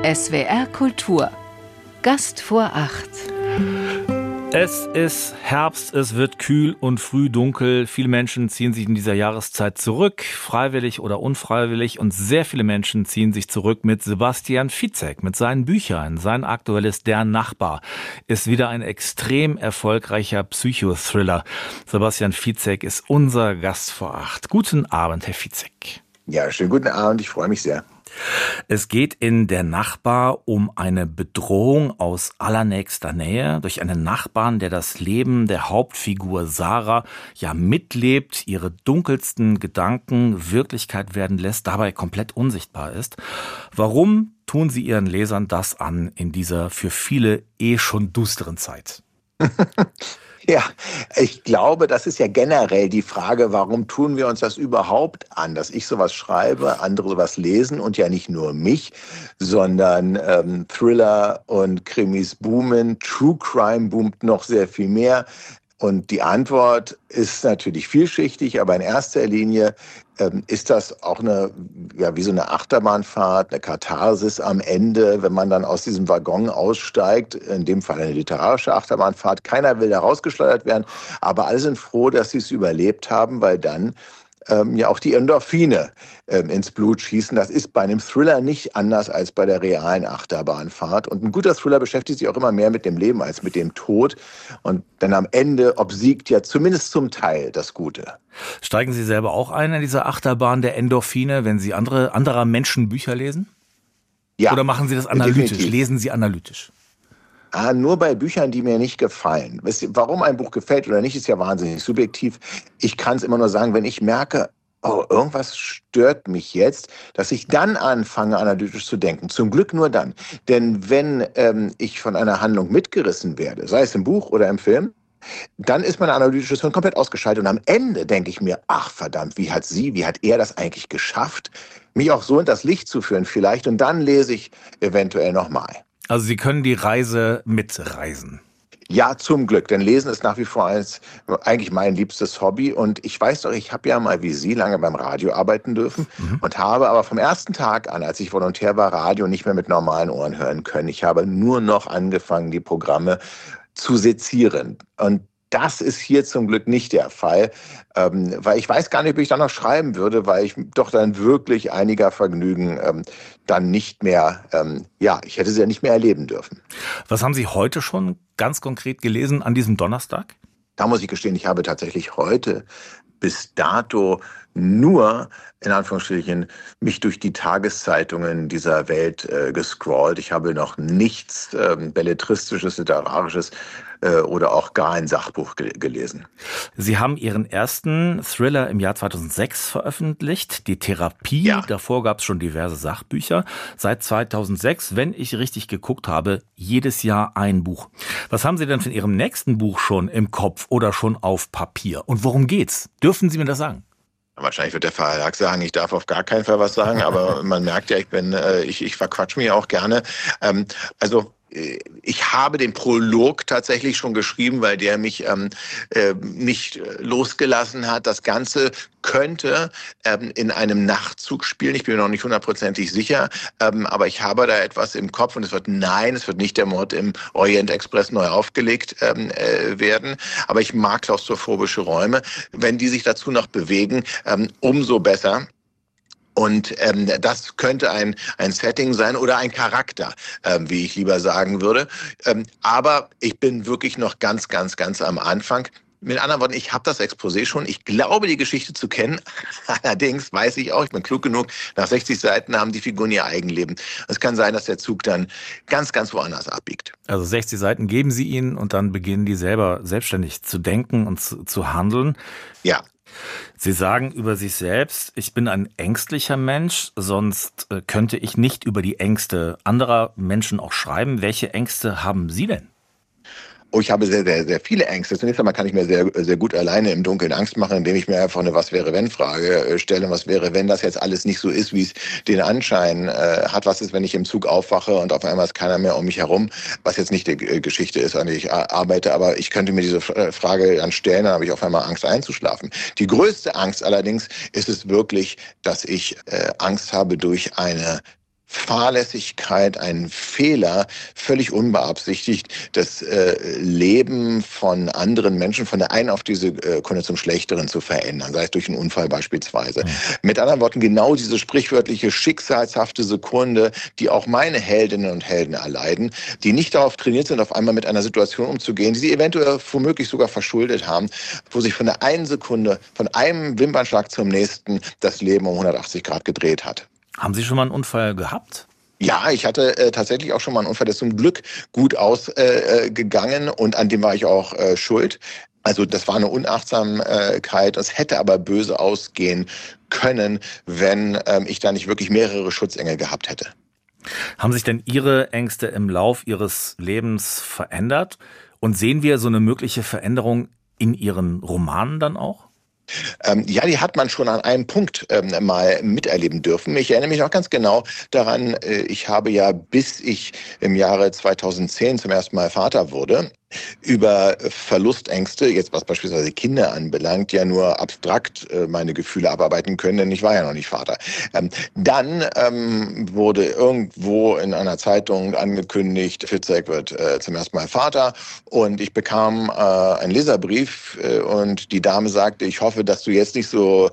SWR Kultur. Gast vor 8. Es ist Herbst, es wird kühl und früh dunkel. Viele Menschen ziehen sich in dieser Jahreszeit zurück, freiwillig oder unfreiwillig. Und sehr viele Menschen ziehen sich zurück mit Sebastian Fitzek, mit seinen Büchern. Sein aktuelles Der Nachbar ist wieder ein extrem erfolgreicher Psychothriller. Sebastian Fitzek ist unser Gast vor 8. Guten Abend, Herr Fitzek. Ja, schönen guten Abend, ich freue mich sehr. Es geht in Der Nachbar um eine Bedrohung aus allernächster Nähe durch einen Nachbarn, der das Leben der Hauptfigur Sarah ja mitlebt, ihre dunkelsten Gedanken Wirklichkeit werden lässt, dabei komplett unsichtbar ist. Warum tun Sie Ihren Lesern das an in dieser für viele schon düsteren Zeit? Ja, ich glaube, das ist ja generell die Frage, warum tun wir uns das überhaupt an, dass ich sowas schreibe, andere sowas lesen und ja nicht nur mich, sondern Thriller und Krimis boomen, True Crime boomt noch sehr viel mehr. Und die Antwort ist natürlich vielschichtig, aber in erster Linie ist das auch wie so eine Achterbahnfahrt, eine Katharsis am Ende, wenn man dann aus diesem Waggon aussteigt, in dem Fall eine literarische Achterbahnfahrt. Keiner will da rausgeschleudert werden, aber alle sind froh, dass sie es überlebt haben, weil dann ja auch die Endorphine ins Blut schießen. Das ist bei einem Thriller nicht anders als bei der realen Achterbahnfahrt. Und ein guter Thriller beschäftigt sich auch immer mehr mit dem Leben als mit dem Tod. Und dann am Ende obsiegt ja zumindest zum Teil das Gute. Steigen Sie selber auch ein in diese Achterbahn der Endorphine, wenn Sie anderer Menschen Bücher lesen? Ja. Oder machen Sie das analytisch? Definitiv. Lesen Sie analytisch? Nur bei Büchern, die mir nicht gefallen. Warum ein Buch gefällt oder nicht, ist ja wahnsinnig subjektiv. Ich kann es immer nur sagen, wenn ich merke, irgendwas stört mich jetzt, dass ich dann anfange, analytisch zu denken. Zum Glück nur dann. Denn wenn ich von einer Handlung mitgerissen werde, sei es im Buch oder im Film, dann ist mein analytisches Hirn komplett ausgeschaltet. Und am Ende denke ich mir, ach verdammt, wie hat er das eigentlich geschafft, mich auch so in das Licht zu führen vielleicht. Und dann lese ich eventuell nochmal. Also Sie können die Reise mitreisen. Ja, zum Glück, denn Lesen ist nach wie vor eigentlich mein liebstes Hobby. Und ich weiß doch, ich habe ja mal wie Sie lange beim Radio arbeiten dürfen und habe aber vom ersten Tag an, als ich Volontär war, Radio nicht mehr mit normalen Ohren hören können. Ich habe nur noch angefangen, die Programme zu sezieren. Und das ist hier zum Glück nicht der Fall, weil ich weiß gar nicht, ob ich da noch schreiben würde, weil ich doch dann wirklich einiger Vergnügen dann nicht mehr, ich hätte sie ja nicht mehr erleben dürfen. Was haben Sie heute schon ganz konkret gelesen an diesem Donnerstag? Da muss ich gestehen, ich habe tatsächlich heute bis dato nur, in Anführungsstrichen, mich durch die Tageszeitungen dieser Welt gescrollt. Ich habe noch nichts Belletristisches, Literarisches oder auch gar ein Sachbuch gelesen. Sie haben Ihren ersten Thriller im Jahr 2006 veröffentlicht, Die Therapie. Ja. Davor gab es schon diverse Sachbücher. Seit 2006, wenn ich richtig geguckt habe, jedes Jahr ein Buch. Was haben Sie denn von Ihrem nächsten Buch schon im Kopf oder schon auf Papier? Und worum geht's? Dürfen Sie mir das sagen? Wahrscheinlich wird der Verlag sagen, ich darf auf gar keinen Fall was sagen, aber man merkt ja, ich verquatsch mich auch gerne. Ich habe den Prolog tatsächlich schon geschrieben, weil der mich nicht losgelassen hat. Das Ganze könnte in einem Nachtzug spielen. Ich bin mir noch nicht hundertprozentig sicher, aber ich habe da etwas im Kopf und es wird nicht der Mord im Orient Express neu aufgelegt werden. Aber ich mag klaustrophobische Räume. Wenn die sich dazu noch bewegen, umso besser. Und das könnte ein Setting sein oder ein Charakter, wie ich lieber sagen würde. Aber ich bin wirklich noch ganz, ganz, ganz am Anfang. Mit anderen Worten, ich habe das Exposé schon. Ich glaube, die Geschichte zu kennen. Allerdings weiß ich auch, ich bin klug genug, nach 60 Seiten haben die Figuren ihr Eigenleben. Es kann sein, dass der Zug dann ganz, ganz woanders abbiegt. Also 60 Seiten geben Sie ihnen und dann beginnen die selber selbstständig zu denken und zu handeln. Ja. Sie sagen über sich selbst, ich bin ein ängstlicher Mensch, sonst könnte ich nicht über die Ängste anderer Menschen auch schreiben. Welche Ängste haben Sie denn? Oh, ich habe sehr, sehr, sehr viele Ängste. Zunächst einmal kann ich mir sehr, sehr gut alleine im Dunkeln Angst machen, indem ich mir einfach eine Was-wäre-wenn-Frage stelle. Was wäre, wenn das jetzt alles nicht so ist, wie es den Anschein hat? Was ist, wenn ich im Zug aufwache und auf einmal ist keiner mehr um mich herum? Was jetzt nicht die Geschichte ist, an der ich arbeite, aber ich könnte mir diese Frage dann stellen, dann habe ich auf einmal Angst einzuschlafen. Die größte Angst allerdings ist es wirklich, dass ich Angst habe, durch eine Fahrlässigkeit, ein Fehler, völlig unbeabsichtigt, das Leben von anderen Menschen von der einen auf die Sekunde zum Schlechteren zu verändern, sei es durch einen Unfall beispielsweise. Mit anderen Worten, genau diese sprichwörtliche schicksalshafte Sekunde, die auch meine Heldinnen und Helden erleiden, die nicht darauf trainiert sind, auf einmal mit einer Situation umzugehen, die sie eventuell womöglich sogar verschuldet haben, wo sich von der einen Sekunde, von einem Wimpernschlag zum nächsten das Leben um 180 Grad gedreht hat. Haben Sie schon mal einen Unfall gehabt? Ja, ich hatte tatsächlich auch schon mal einen Unfall, der ist zum Glück gut ausgegangen und an dem war ich auch schuld. Also das war eine Unachtsamkeit, das hätte aber böse ausgehen können, wenn ich da nicht wirklich mehrere Schutzengel gehabt hätte. Haben sich denn Ihre Ängste im Lauf Ihres Lebens verändert? Und sehen wir so eine mögliche Veränderung in Ihren Romanen dann auch? Ja, die hat man schon an einem Punkt mal miterleben dürfen. Ich erinnere mich noch ganz genau daran, ich habe ja, bis ich im Jahre 2010 zum ersten Mal Vater wurde, über Verlustängste, jetzt was beispielsweise Kinder anbelangt, ja nur abstrakt meine Gefühle abarbeiten können, denn ich war ja noch nicht Vater. Dann wurde irgendwo in einer Zeitung angekündigt, Fitzek wird zum ersten Mal Vater, und ich bekam einen Leserbrief und die Dame sagte, ich hoffe, dass du jetzt nicht so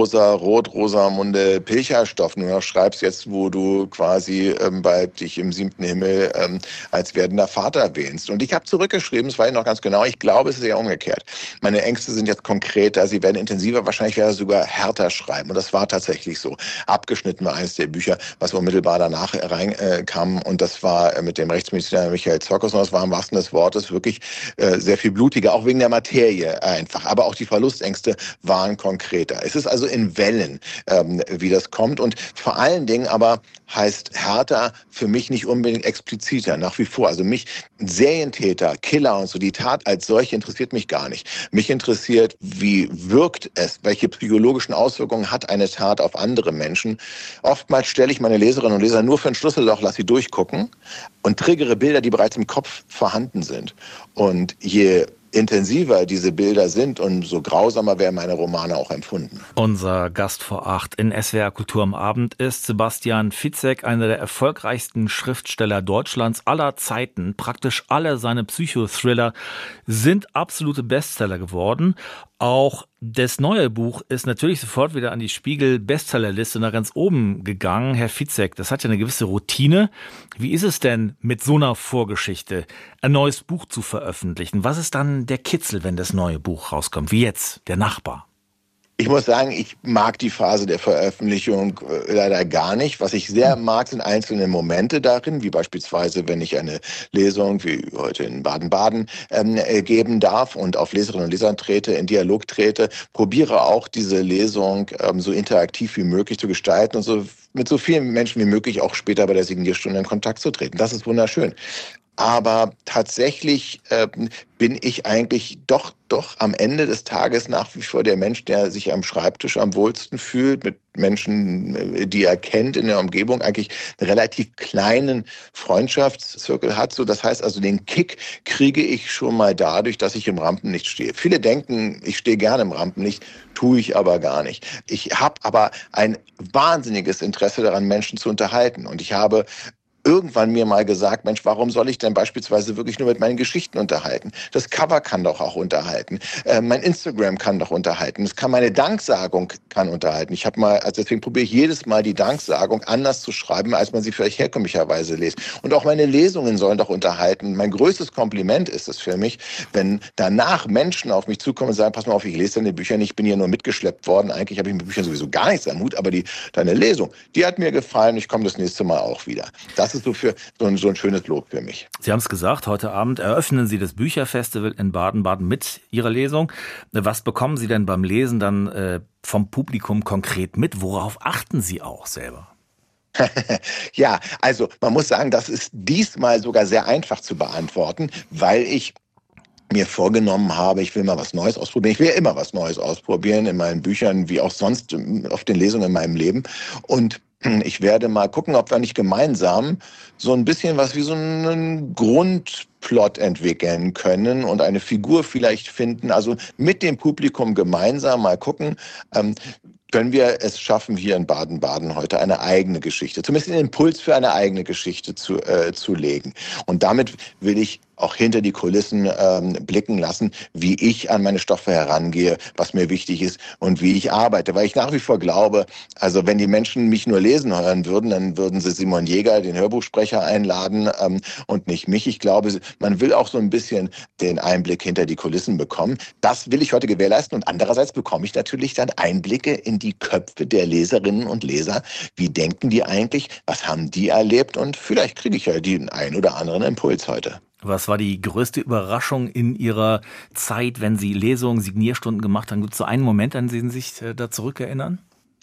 Rosamunde Pilcher-Stoff nur noch schreibst, jetzt wo du quasi bald dich im 7. Himmel als werdender Vater wähnst. Und ich habe zurückgeschrieben, das weiß ich noch ganz genau, ich glaube, es ist eher umgekehrt. Meine Ängste sind jetzt konkreter, sie werden intensiver, wahrscheinlich werde ich sogar härter schreiben. Und das war tatsächlich so. Abgeschnitten war eines der Bücher, was unmittelbar danach reinkam. Und das war mit dem Rechtsmediziner Michael Zirkus. Und das war im wahrsten des Wortes wirklich sehr viel blutiger, auch wegen der Materie einfach. Aber auch die Verlustängste waren konkreter. Es ist also in Wellen, wie das kommt. Und vor allen Dingen aber heißt härter für mich nicht unbedingt expliziter, nach wie vor. Also mich, Serientäter, Killer und so, die Tat als solche interessiert mich gar nicht. Mich interessiert, wie wirkt es, welche psychologischen Auswirkungen hat eine Tat auf andere Menschen. Oftmals stelle ich meine Leserinnen und Leser nur für ein Schlüsselloch, lasse sie durchgucken und triggere Bilder, die bereits im Kopf vorhanden sind. Und je intensiver diese Bilder sind, umso grausamer werden meine Romane auch empfunden. Unser Gast vor 8 in SWR Kultur am Abend ist Sebastian Fitzek, einer der erfolgreichsten Schriftsteller Deutschlands aller Zeiten. Praktisch alle seine Psychothriller sind absolute Bestseller geworden. Auch das neue Buch ist natürlich sofort wieder an die Spiegel-Bestsellerliste nach ganz oben gegangen. Herr Fitzek, das hat ja eine gewisse Routine. Wie ist es denn mit so einer Vorgeschichte, ein neues Buch zu veröffentlichen? Was ist dann der Kitzel, wenn das neue Buch rauskommt? Wie jetzt, der Nachbar? Ich muss sagen, ich mag die Phase der Veröffentlichung leider gar nicht. Was ich sehr mag, sind einzelne Momente darin, wie beispielsweise, wenn ich eine Lesung wie heute in Baden-Baden geben darf und auf Leserinnen und Leser trete, in Dialog trete, probiere auch diese Lesung so interaktiv wie möglich zu gestalten und so mit so vielen Menschen wie möglich auch später bei der Signierstunde in Kontakt zu treten. Das ist wunderschön. Aber tatsächlich bin ich eigentlich doch am Ende des Tages nach wie vor der Mensch, der sich am Schreibtisch am wohlsten fühlt, mit Menschen, die er kennt in der Umgebung, eigentlich einen relativ kleinen Freundschaftszirkel hat. So, das heißt also, den Kick kriege ich schon mal dadurch, dass ich im Rampenlicht stehe. Viele denken, ich stehe gerne im Rampenlicht, tue ich aber gar nicht. Ich habe aber ein wahnsinniges Interesse daran, Menschen zu unterhalten. Und ich habe irgendwann mir mal gesagt, Mensch, warum soll ich denn beispielsweise wirklich nur mit meinen Geschichten unterhalten? Das Cover kann doch auch unterhalten. Mein Instagram kann doch unterhalten. Es kann meine Danksagung kann unterhalten. Ich habe mal, also deswegen probiere ich jedes Mal die Danksagung anders zu schreiben, als man sie vielleicht herkömmlicherweise liest. Und auch meine Lesungen sollen doch unterhalten. Mein größtes Kompliment ist es für mich, wenn danach Menschen auf mich zukommen und sagen, pass mal auf, ich lese deine Bücher nicht, ich bin hier nur mitgeschleppt worden. Eigentlich habe ich mit Büchern sowieso gar nichts am Hut, aber deine Lesung, die hat mir gefallen. Ich komme das nächste Mal auch wieder. Das ist so ein schönes Lob für mich. Sie haben es gesagt, heute Abend eröffnen Sie das Bücherfestival in Baden-Baden mit Ihrer Lesung. Was bekommen Sie denn beim Lesen dann vom Publikum konkret mit? Worauf achten Sie auch selber? Ja, also man muss sagen, das ist diesmal sogar sehr einfach zu beantworten, weil ich mir vorgenommen habe, ich will mal was Neues ausprobieren. Ich will ja immer was Neues ausprobieren in meinen Büchern, wie auch sonst auf den Lesungen in meinem Leben. Und ich werde mal gucken, ob wir nicht gemeinsam so ein bisschen was wie so einen Grundplot entwickeln können und eine Figur vielleicht finden. Also mit dem Publikum gemeinsam mal gucken, können wir es schaffen, hier in Baden-Baden heute eine eigene Geschichte, zumindest einen Impuls für eine eigene Geschichte zu legen. Und damit will ich auch hinter die Kulissen blicken lassen, wie ich an meine Stoffe herangehe, was mir wichtig ist und wie ich arbeite. Weil ich nach wie vor glaube, also wenn die Menschen mich nur lesen hören würden, dann würden sie Simon Jäger, den Hörbuchsprecher, einladen und nicht mich. Ich glaube, man will auch so ein bisschen den Einblick hinter die Kulissen bekommen. Das will ich heute gewährleisten und andererseits bekomme ich natürlich dann Einblicke in die Köpfe der Leserinnen und Leser. Wie denken die eigentlich? Was haben die erlebt? Und vielleicht kriege ich ja den einen oder anderen Impuls heute. Was war die größte Überraschung in Ihrer Zeit, wenn Sie Lesungen, Signierstunden gemacht haben? Gibt es so einen Moment, an den Sie sich da zurückerinnern?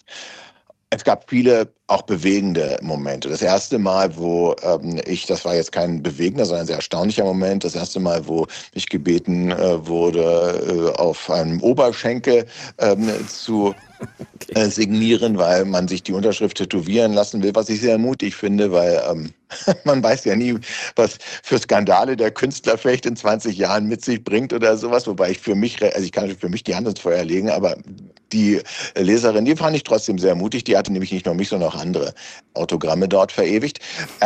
Es gab viele auch bewegende Momente. Das erste Mal, wo das war jetzt kein bewegender, sondern ein sehr erstaunlicher Moment. Das erste Mal, wo ich gebeten wurde, auf einem Oberschenkel zu signieren, weil man sich die Unterschrift tätowieren lassen will, was ich sehr mutig finde, weil man weiß ja nie, was für Skandale der Künstler vielleicht in 20 Jahren mit sich bringt oder sowas, wobei ich ich kann für mich die Hand ins Feuer legen, aber die Leserin, die fand ich trotzdem sehr mutig, die hatte nämlich nicht nur mich, sondern auch andere Autogramme dort verewigt.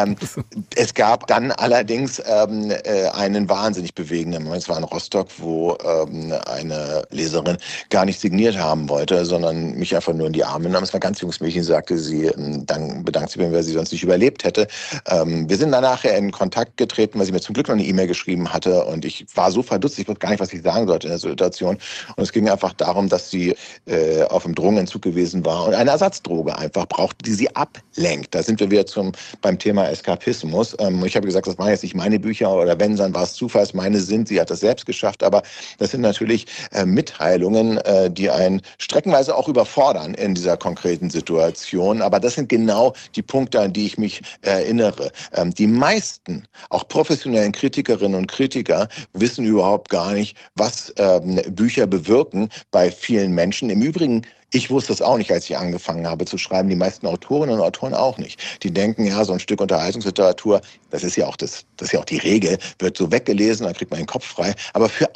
Es gab dann allerdings einen wahnsinnig bewegenden Moment, es war in Rostock, wo eine Leserin gar nicht signiert haben wollte, sondern mich einfach nur in die Arme nahm. Es war ein ganz junges Mädchen, sagte sie, dann bedankt sie mich, weil sie sonst nicht überlebt hätte. Wir sind dann nachher in Kontakt getreten, weil sie mir zum Glück noch eine E-Mail geschrieben hatte und ich war so verdutzt, ich wusste gar nicht, was ich sagen sollte in der Situation. Und es ging einfach darum, dass sie auf dem Drogenentzug gewesen war und eine Ersatzdroge einfach brauchte, die sie ablenkt. Da sind wir wieder beim Thema Eskapismus. Ich habe gesagt, das waren jetzt nicht meine Bücher oder wenn, dann war es Zufall, meine sind, sie hat das selbst geschafft, aber das sind natürlich Mitteilungen, die einen streckenweise auch überfordern in dieser konkreten Situation. Aber das sind genau die Punkte, an die ich mich erinnere. Die meisten, auch professionellen Kritikerinnen und Kritiker, wissen überhaupt gar nicht, was Bücher bewirken bei vielen Menschen. Im Übrigen, ich wusste es auch nicht, als ich angefangen habe zu schreiben. Die meisten Autorinnen und Autoren auch nicht. Die denken, ja, so ein Stück Unterhaltungsliteratur, das ist ja auch die Regel, wird so weggelesen, dann kriegt man den Kopf frei. Aber für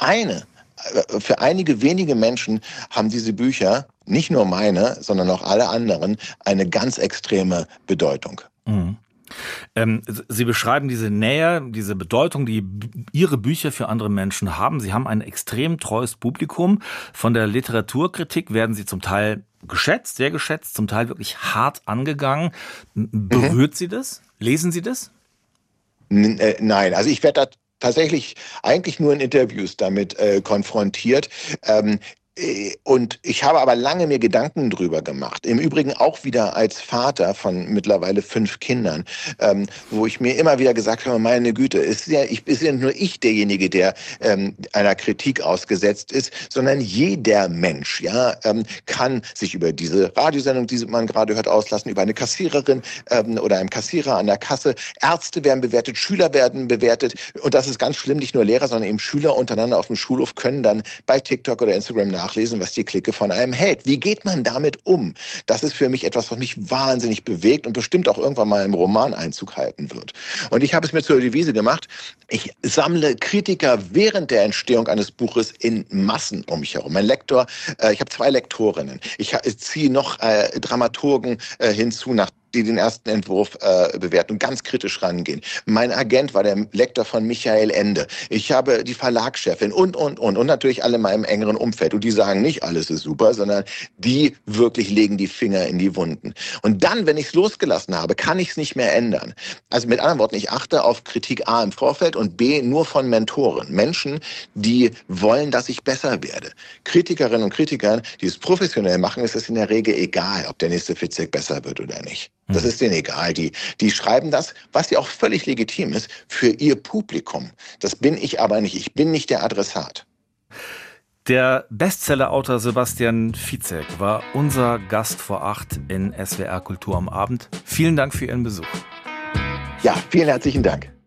einige wenige Menschen haben diese Bücher, nicht nur meine, sondern auch alle anderen, eine ganz extreme Bedeutung. Mhm. Sie beschreiben diese Nähe, diese Bedeutung, die Ihre Bücher für andere Menschen haben. Sie haben ein extrem treues Publikum. Von der Literaturkritik werden Sie zum Teil geschätzt, sehr geschätzt, zum Teil wirklich hart angegangen. Berührt Sie das? Lesen Sie das? Nein, also ich werde da tatsächlich eigentlich nur in Interviews damit konfrontiert. Und ich habe aber lange mir Gedanken drüber gemacht. Im Übrigen auch wieder als Vater von mittlerweile 5 Kindern, wo ich mir immer wieder gesagt habe, meine Güte, ist ja nur ich derjenige, der einer Kritik ausgesetzt ist, sondern jeder Mensch, kann sich über diese Radiosendung, die man gerade hört, auslassen, über eine Kassiererin oder einen Kassierer an der Kasse. Ärzte werden bewertet, Schüler werden bewertet. Und das ist ganz schlimm, nicht nur Lehrer, sondern eben Schüler untereinander auf dem Schulhof können dann bei TikTok oder Instagram nachlesen, was die Clique von einem hält. Wie geht man damit um? Das ist für mich etwas, was mich wahnsinnig bewegt und bestimmt auch irgendwann mal im Roman Einzug halten wird. Und ich habe es mir zur Devise gemacht, ich sammle Kritiker während der Entstehung eines Buches in Massen um mich herum. Mein Lektor, ich habe 2 Lektorinnen. Ich ziehe noch Dramaturgen hinzu, die den ersten Entwurf bewerten und ganz kritisch rangehen. Mein Agent war der Lektor von Michael Ende. Ich habe die Verlagschefin und natürlich alle in meinem engeren Umfeld. Und die sagen nicht, alles ist super, sondern die wirklich legen die Finger in die Wunden. Und dann, wenn ich es losgelassen habe, kann ich es nicht mehr ändern. Also mit anderen Worten, ich achte auf Kritik A im Vorfeld und B nur von Mentoren. Menschen, die wollen, dass ich besser werde. Kritikerinnen und Kritikern, die es professionell machen, ist es in der Regel egal, ob der nächste Fitzek besser wird oder nicht. Das ist denen egal. Die schreiben das, was ja auch völlig legitim ist, für ihr Publikum. Das bin ich aber nicht. Ich bin nicht der Adressat. Der Bestseller-Autor Sebastian Fitzek war unser Gast vor 8 in SWR Kultur am Abend. Vielen Dank für Ihren Besuch. Ja, vielen herzlichen Dank.